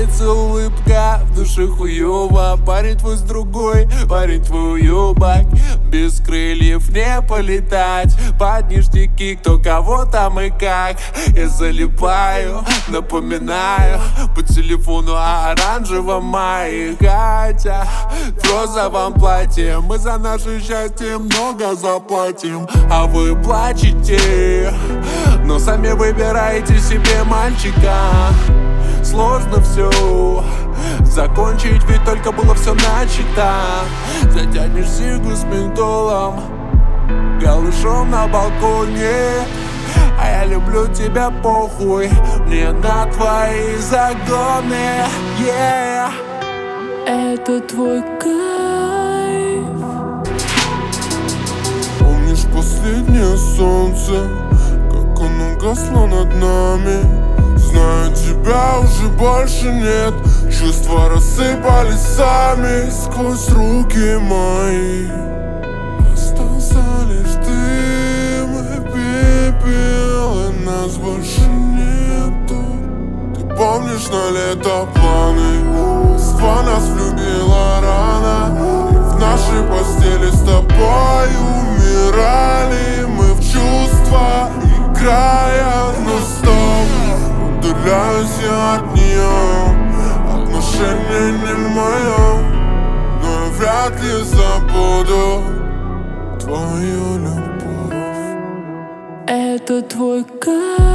Появится улыбка, в душе хуёво. Парень твой с другой, парень твой уебак. Без крыльев не полетать. Под ништяки, кто кого там и как. Я залипаю, напоминаю по телефону о оранжевом мае. Катя в розовом платье. Мы за наше счастье много заплатим. А вы плачете, но сами выбираете себе мальчика. Сложно все закончить, ведь только было все начато. Затянешь сигару с ментолом, голышом на балконе. А я люблю тебя, похуй мне на твои загоны. Yeah. Это твой кайф. Помнишь последнее солнце, как оно гасло над нами? Знаю, тебя уже больше нет. Чувства рассыпались сами сквозь руки мои. Остался лишь дым и пепел, и нас больше нету. Ты помнишь на лето планы? Москва нас влюбила рано, и в нашей постели с тобой умирали мы в чувства, играя, но стоп. Удаляюсь я от нее, отношения не мое, но я вряд ли забуду твою любовь. Это твой кайф.